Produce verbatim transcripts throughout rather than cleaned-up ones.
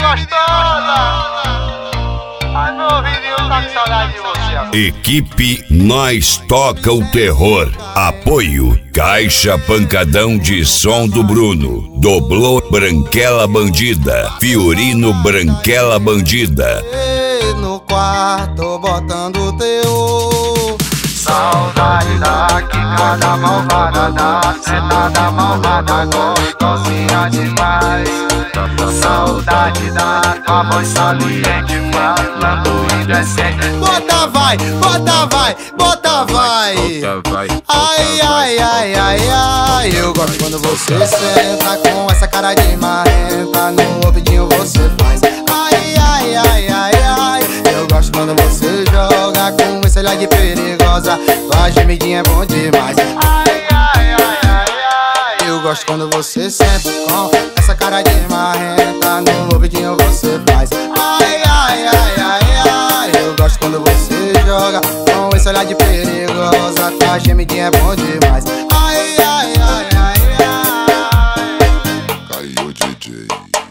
gostosa. Ai, meu ouvidinho tá com saudade de você agora. Equipe Nós Toca o Terror. Apoio Caixa Pancadão de Som do Bruno. Doblô Branquela Bandida. Fiorino Branquela Bandida. No quarto botando teu Saudade da quicada malvada, da sentada malvada, gostosinha demais. Saudade da tua voz saliente, falando indecente. Bota vai, bota vai, bota vai. Ai, ai, ai, ai, ai. Eu gosto quando você senta com essa cara de marrenta. No ouvidinho você faz ai, ai, ai, ai, ai. Eu gosto quando você joga com esse olhar de perigosa. Tua gemidinha é bom demais. Ai, ai, ai, ai, ai. Eu gosto quando você senta com essa cara de marrenta. No ouvidinho você faz ai, ai, ai, ai, ai. Eu gosto quando você joga com esse olhar de perigosa. Tua gemidinha é bom demais. Ai, ai, ai, ai, ai. Caiu D J.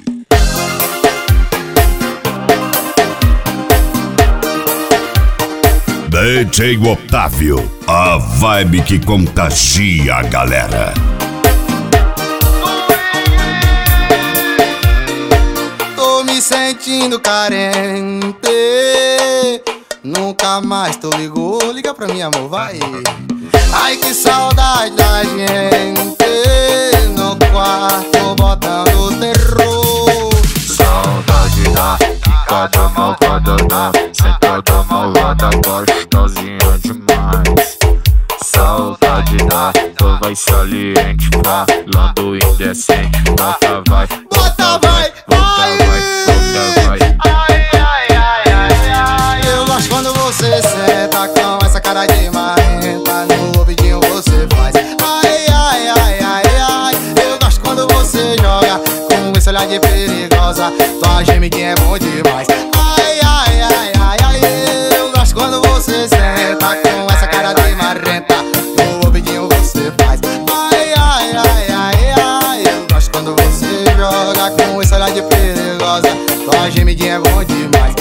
D J Otávio, a vibe que contagia a galera. Tô me sentindo carente. Nunca mais tô ligou. Liga pra mim, amor, vai. Ai, que saudade da gente. No quarto botando terror. Saudade da quicada malvada, da sentada malvada, gostosinha demais. Saudade da tua voz saliente, falando indecente. Bota vai, Bota vai, vai, bota vai. Ai, ai, ai, ai, ai. Eu gosto quando você senta com essa cara de marrenta. No ouvidinho você faz ai, ai, ai, ai, ai. Eu gosto quando você joga com esse olhar de perigosa. Tua gemidinha é bom demais. Ai, ai, ai, ai, ai. Eu gosto quando você senta com essa cara de marrenta. No ouvidinho você faz ai, ai, ai, ai, ai. Eu gosto quando você joga com esse olhar de perigosa. Tua gemidinha é bom demais.